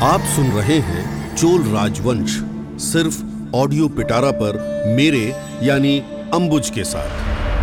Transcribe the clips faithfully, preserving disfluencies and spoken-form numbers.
आप सुन रहे हैं चोल राजवंश सिर्फ ऑडियो पिटारा पर मेरे यानी अंबुज के साथ।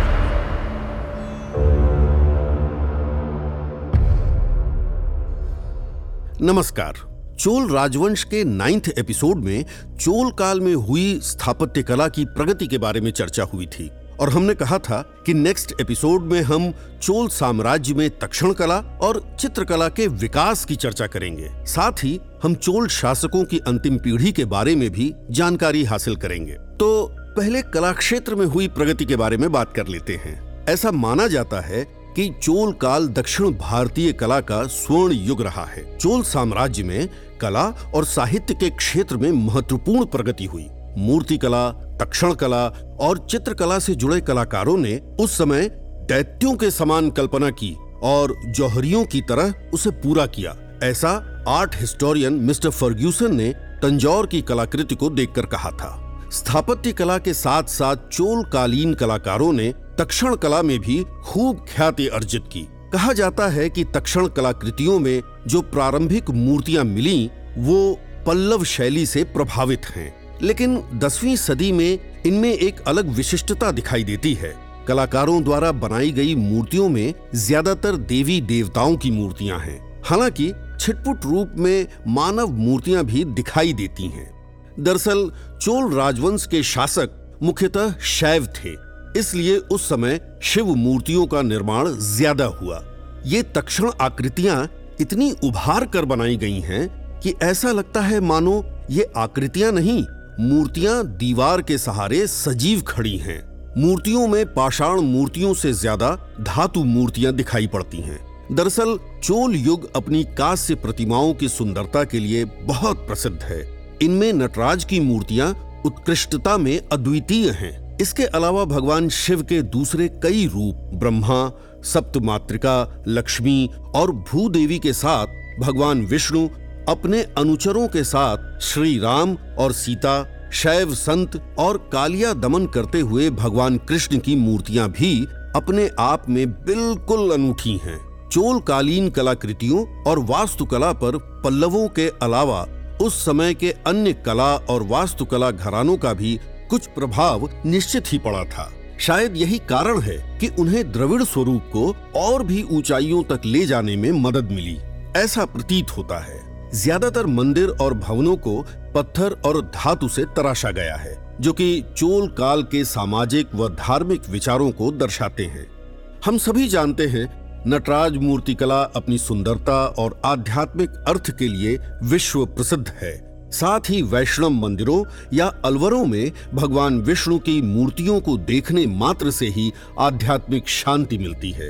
नमस्कार। चोल राजवंश के नाइन्थ एपिसोड में चोल काल में हुई स्थापत्य कला की प्रगति के बारे में चर्चा हुई थी और हमने कहा था कि नेक्स्ट एपिसोड में हम चोल साम्राज्य में तक्षण कला और चित्रकला के विकास की चर्चा करेंगे। साथ ही हम चोल शासकों की अंतिम पीढ़ी के बारे में भी जानकारी हासिल करेंगे। तो पहले कला क्षेत्र में हुई प्रगति के बारे में बात कर लेते हैं। ऐसा माना जाता है कि चोल काल दक्षिण भारतीय कला का स्वर्ण युग रहा है। चोल साम्राज्य में कला और साहित्य के क्षेत्र में महत्वपूर्ण प्रगति हुई। मूर्ति कला, तक्षण कला और चित्रकला से जुड़े कलाकारों ने उस समय दैत्यों के समान कल्पना की और जौहरियों की तरह उसे पूरा किया। ऐसा आर्ट हिस्टोरियन मिस्टर फर्ग्यूसन ने तंजौर की कलाकृति को देखकर कहा था। स्थापत्य कला के साथ साथ चोल कालीन कलाकारों ने तक्षण कला में भी खूब ख्याति अर्जित की। कहा जाता है कि तक्षण कलाकृतियों में जो प्रारंभिक मूर्तियां मिली वो पल्लव शैली से प्रभावित हैं, लेकिन दसवीं सदी में इनमें एक अलग विशिष्टता दिखाई देती है। कलाकारों द्वारा बनाई गई मूर्तियों में ज्यादातर देवी देवताओं की मूर्तियां हैं, हालांकि छिटपुट रूप में मानव मूर्तियां भी दिखाई देती हैं। दरअसल चोल राजवंश के शासक मुख्यतः शैव थे, इसलिए उस समय शिव मूर्तियों का निर्माण ज्यादा हुआ। ये तक्षण आकृतियां इतनी उभार कर बनाई गई हैं कि ऐसा लगता है मानो ये आकृतियां नहीं, मूर्तियां दीवार के सहारे सजीव खड़ी हैं। मूर्तियों में पाषाण मूर्तियों से ज्यादा धातु मूर्तियां दिखाई पड़ती हैं। दरअसल चोल युग अपनी कांस्य प्रतिमाओं की सुंदरता के लिए बहुत प्रसिद्ध है। इनमें नटराज की मूर्तियां उत्कृष्टता में अद्वितीय हैं। इसके अलावा भगवान शिव के दूसरे कई रूप ब्रह्मा, सप्तमातृका, लक्ष्मी और भूदेवी के साथ भगवान विष्णु अपने अनुचरों के साथ श्री राम और सीता, शैव संत और कालिया दमन करते हुए भगवान कृष्ण की मूर्तियां भी अपने आप में बिल्कुल अनूठी हैं। चोल कालीन कलाकृतियों और वास्तुकला पर पल्लवों के अलावा उस समय के अन्य कला और वास्तुकला घरानों का भी कुछ प्रभाव निश्चित ही पड़ा था। शायद यही कारण है कि उन्हें द्रविड़ स्वरूप को और भी ऊंचाइयों तक ले जाने में मदद मिली, ऐसा प्रतीत होता है। ज्यादातर मंदिर और भवनों को पत्थर और धातु से तराशा गया है, जो कि चोल काल के सामाजिक व धार्मिक विचारों को दर्शाते हैं। हम सभी जानते हैं नटराज मूर्ति कला अपनी सुंदरता और आध्यात्मिक अर्थ के लिए विश्व प्रसिद्ध है। साथ ही वैष्णव मंदिरों या अलवरों में भगवान विष्णु की मूर्तियों को देखने मात्र से ही आध्यात्मिक शांति मिलती है।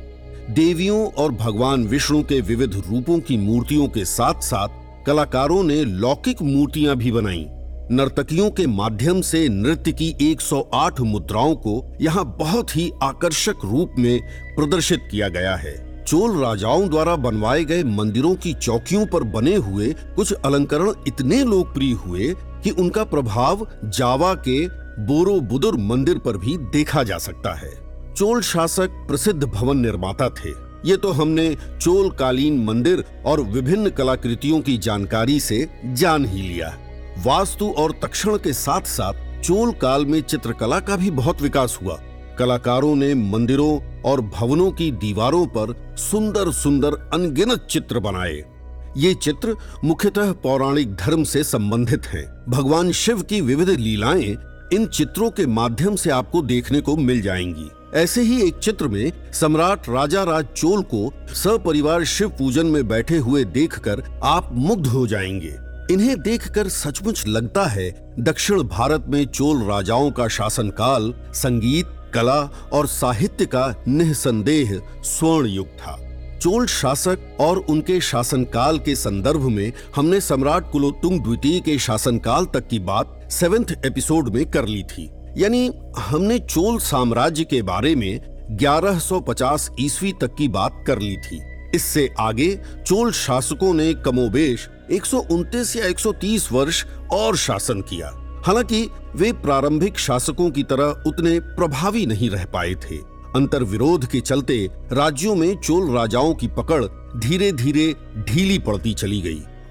देवियों और भगवान विष्णु के विविध रूपों की मूर्तियों के साथ साथ कलाकारों ने लौकिक मूर्तियां भी बनाई। नर्तकियों के माध्यम से नृत्य की एक सौ आठ मुद्राओं को यहाँ बहुत ही आकर्षक रूप में प्रदर्शित किया गया है। चोल राजाओं द्वारा बनवाए गए मंदिरों की चौकियों पर बने हुए कुछ अलंकरण इतने लोकप्रिय हुए कि उनका प्रभाव जावा के बोरोबुदुर मंदिर पर भी देखा जा सकता है। चोल शासक प्रसिद्ध भवन निर्माता थे। ये तो हमने चोल कालीन मंदिर और विभिन्न कलाकृतियों की जानकारी से जान ही लिया। वास्तु और तक्षण के साथ साथ चोल काल में चित्रकला का भी बहुत विकास हुआ। कलाकारों ने मंदिरों और भवनों की दीवारों पर सुंदर सुंदर अनगिनत चित्र बनाए। ये चित्र मुख्यतः पौराणिक धर्म से संबंधित हैं। भगवान शिव की विविध लीलाएं इन चित्रों के माध्यम से आपको देखने को मिल जाएंगी। ऐसे ही एक चित्र में सम्राट राजा राज चोल को सपरिवार शिव पूजन में बैठे हुए देखकर आप मुग्ध हो जाएंगे। इन्हें देखकर सचमुच लगता है दक्षिण भारत में चोल राजाओं का शासनकाल संगीत, कला और साहित्य का निःसंदेह स्वर्ण युग था। चोल शासक और उनके शासनकाल के संदर्भ में हमने सम्राट कुलोत्तुंग द्वितीय के शासनकाल तक की बात सेवेंथ एपिसोड में कर ली थी। यानी हमने चोल साम्राज्य के बारे में ग्यारह सौ पचास ईस्वी तक की बात कर ली थी। इससे आगे चोल शासकों ने कमोबेश एक सौ उनतीस या एक सौ तीस वर्ष और शासन किया। हालांकि वे प्रारंभिक शासकों की तरह उतने प्रभावी नहीं रह पाए थे। अंतर्विरोध के चलते राज्यों में चोल राजाओं की पकड़ धीरे धीरे ढीली पड़ती चली गई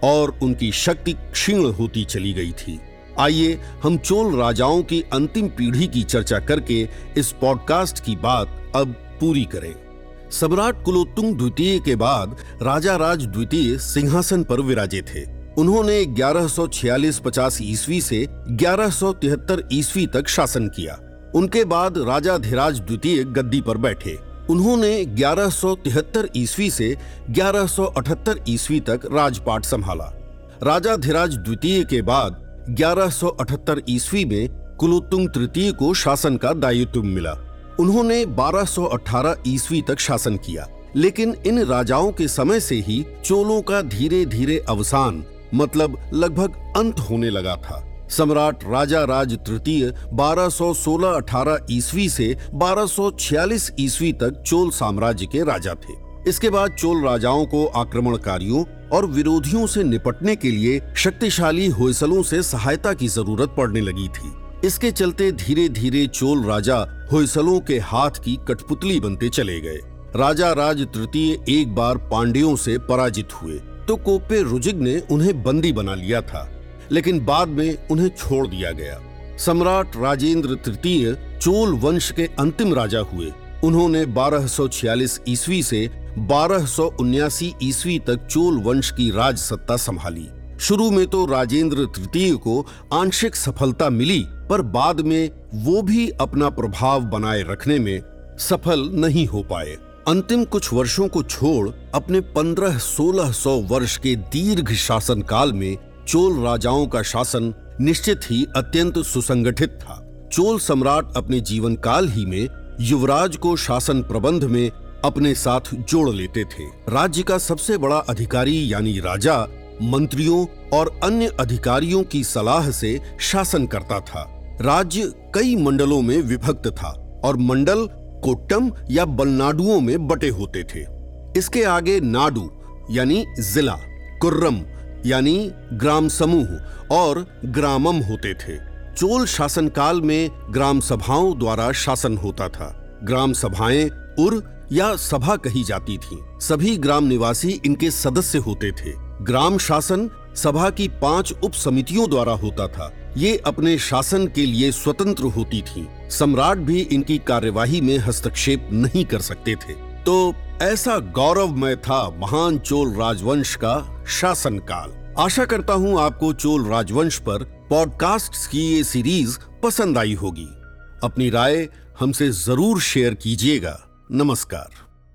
और उनकी शक्ति क्षीण होती चली गई थी। आइए हम चोल राजाओं की अंतिम पीढ़ी की चर्चा करके इस पॉडकास्ट की बात अब पूरी करें। सम्राट कुलोत्तुंग द्वितीय के बाद राजा राज द्वितीय सिंहासन पर विराजे थे। उन्होंने ग्यारह सौ छियालीस पचास ईस्वी से ग्यारह सौ तिहत्तर ईस्वी तक शासन किया। उनके बाद राजाधिराज द्वितीय गद्दी पर बैठे। उन्होंने ग्यारह सौ तिहत्तर ईस्वी से ग्यारह सौ अठहत्तर ईस्वी तक राजपाट संभाला। राजाधिराज द्वितीय के बाद ग्यारह सौ अठहत्तर ईस्वी में कुलोत्तुंग तृतीय को शासन का दायित्व मिला। उन्होंने बारह सौ अठारह ईस्वी तक शासन किया, लेकिन इन राजाओं के समय से ही चोलों का धीरे धीरे अवसान मतलब लगभग अंत होने लगा था। सम्राट राजा राज तृतीय बारह सौ सोलह अठारह ईस्वी से बारह सौ छियालीस ईस्वी तक चोल साम्राज्य के राजा थे। इसके बाद चोल राजाओं को आक्रमणकारियों और विरोधियों से निपटने के लिए शक्तिशाली होयसलों से सहायता की जरूरत पड़ने लगी थी। इसके चलते धीरे धीरे चोल राजा होयसलों के हाथ की कठपुतली बनते चले गए। राजा राज तृतीय एक बार पांड्यों से पराजित हुए तो कोप्पे रुजिग ने उन्हें बंदी बना लिया था, लेकिन बाद में उन्हें छोड़ दिया गया। सम्राट राजेंद्र तृतीय चोल वंश के अंतिम राजा हुए। उन्होंने बारह सौ छियालीस ईस्वी से बारह सौ उन्यासी ईस्वी तक चोल वंश की राज सत्ता संभाली। शुरू में तो राजेंद्र तृतीय को आंशिक सफलता मिली, पर बाद में वो भी अपना प्रभाव बनाए रखने में सफल नहीं हो पाए। अंतिम कुछ वर्षों को छोड़ अपने पंद्रह सोलह सौ वर्ष के दीर्घ शासन काल में चोल राजाओं का शासन निश्चित ही अत्यंत सुसंगठित था। चोल सम्राट अपने जीवन काल ही में युवराज को शासन प्रबंध में अपने साथ जोड़ लेते थे। राज्य का सबसे बड़ा अधिकारी यानी राजा मंत्रियों और अन्य अधिकारियों की सलाह से शासन करता था। राज्य कई मंडलों में विभक्त था और मंडल कोट्टम या बलनाडुओं में बटे होते थे। इसके आगे नाडु यानी जिला, कुर्रम यानी ग्राम समूह और ग्रामम होते थे। चोल शासनकाल में ग्राम सभाओं द्वारा शासन होता था। ग्राम सभाएं उर या सभा कही जाती थीं। सभी ग्राम निवासी इनके सदस्य होते थे। ग्राम शासन सभा की पांच उप समितियों द्वारा होता था। ये अपने शासन के लिए स्वतंत्र होती थीं। सम्राट भी इनकी कार्यवाही में हस्तक्षेप नहीं कर सकते थे। तो ऐसा गौरवमय था महान चोल राजवंश का शासनकाल। आशा करता हूं आपको चोल राजवंश पर पॉडकास्ट्स की ये सीरीज पसंद आई होगी। अपनी राय हमसे जरूर शेयर कीजिएगा। नमस्कार।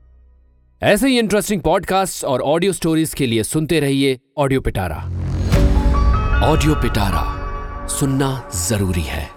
ऐसे ही इंटरेस्टिंग पॉडकास्ट और ऑडियो स्टोरीज के लिए सुनते रहिए ऑडियो पिटारा। ऑडियो पिटारा सुनना जरूरी है।